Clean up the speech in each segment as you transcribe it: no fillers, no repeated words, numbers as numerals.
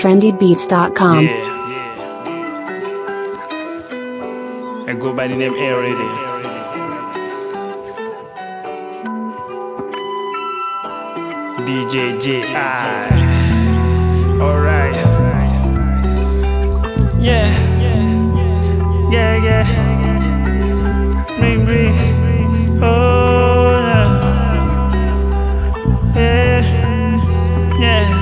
trendybeats.com. Yeah. I go by the name Air Radio. DJ J.I. Alright. Yeah. Bring. Oh, no. Yeah.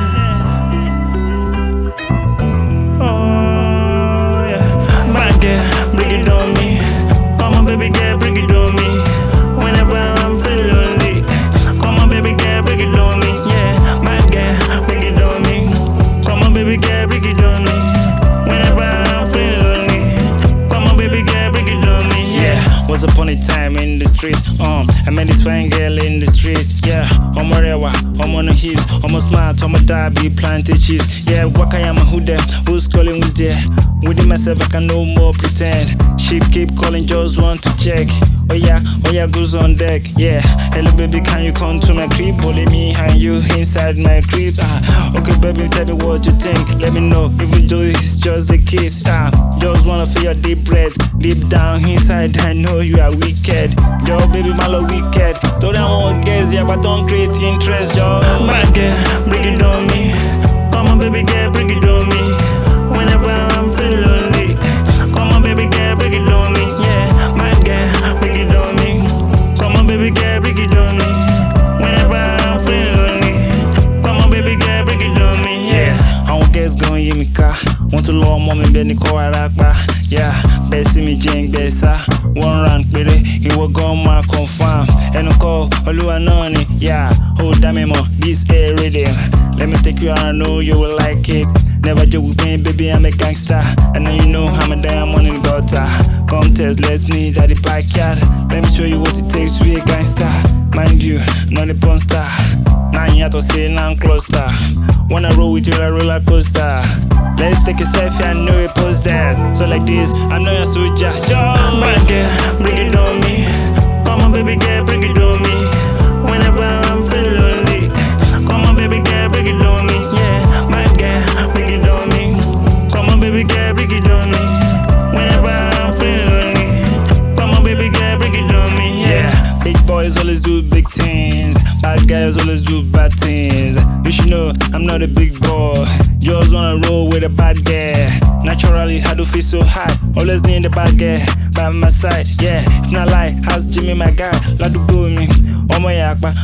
Oh, yeah. Bad girl, bring it on me. Come on, baby girl, bring it on me. Whenever I'm feeling lonely. Come on, baby girl, bring it on me. Yeah, bad girl, bring it on me. Come on, baby girl, bring it on me. Whenever I'm feeling lonely. Come on, baby girl, bring it on me. Yeah. Once upon a time in the street, I met this fine girl in the street. Yeah, I'm a rewa, I'm on the hips, I'm a smart, I'm a derby, planted chips. Yeah, what I am a who them, who's calling, who's there? Within myself, I can no more pretend. She keep calling, just want to check. Oh yeah, goes on deck. Yeah, hello baby, can you come to my crib? Bully me and you inside my crib. Okay baby, tell me what you think. Let me know, even though it's just a kiss. Just wanna feel your deep breath. Deep down inside, I know you are wicked. Yo baby, my love wicked. Told them all guess, yeah, but don't create interest, yo. Bad girl, bring it on me. Come on baby girl, bring it on me. Whenever I'm feeling lonely. Come on baby girl, bring it on me. Yeah, bad girl, bring it on me. Come on baby girl, bring it on me. Whenever I'm feeling lonely. Come on baby girl, bring it on me. Yes, I won't guess gon' hear me car. Want to love mommy Benny Kowarakba. Yeah, Bessie me Jane Bessa. One round with it, he will go my confirm. And no call Oluwa Noni. Yeah, hold damn me more, this air rhythm. Let me take you out, I know you will like it. Never joke with me, baby, I'm a gangster. I know you know I'm a diamond in the gutter. Come test, let's meet at the backyard. Let me show you what it takes to be a gangster. Mind you, not a porn star. Now you have to say now closer. Wanna roll with you like a roller coaster. Let's take a selfie, I know it post that. So like this, I know you're soldier. Bad girl, bring it on me. Come on baby girl, bring it on me. Whenever I'm feeling lonely. Come on baby girl, bring it on me. Yeah, bad girl, bring it on me. Come on baby girl, bring it on me. Whenever I'm feeling lonely. Come on baby girl, bring it on me. Yeah, big boys always do big things. Bad guys always do bad things. You should know I'm not a big boy. Just wanna roll with a bad girl. Naturally, I do feel so hot. Always need a bad girl by my side. Yeah, if not lie, ask Jimmy my guy. Like to go me, oh my yakba.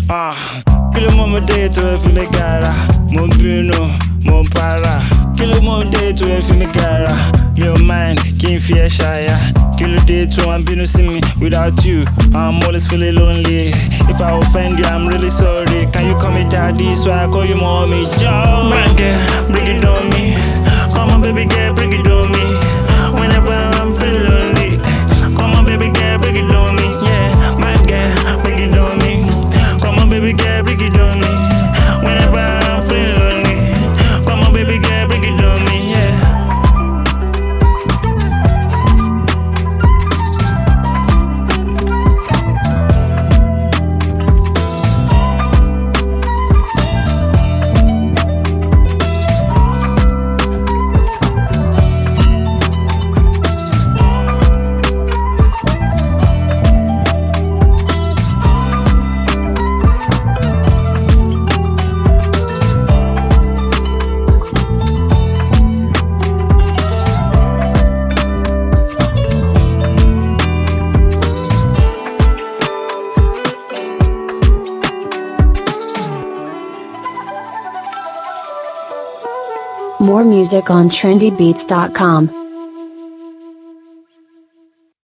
Kilo mo day to if me gara. Mo bruno, mo para. Kilo mo day to if me gara. Me mind, can't fear shy. Kilo day to I'm been see me without you. I'm always feeling lonely. If I offend you, I'm really sorry. Can you call me daddy so I call you mommy? Joe, bad girl, bring it on me. Come on, baby girl, bring it on me. Whenever I'm feeling lonely. Come on, baby girl, bring it on me. Yeah, bad girl, bring it on me. Come on, baby girl, bring it on me. Whenever I'm feeling lonely. Come on, baby girl, bring it on me. Yeah. More music on trendybeats.com.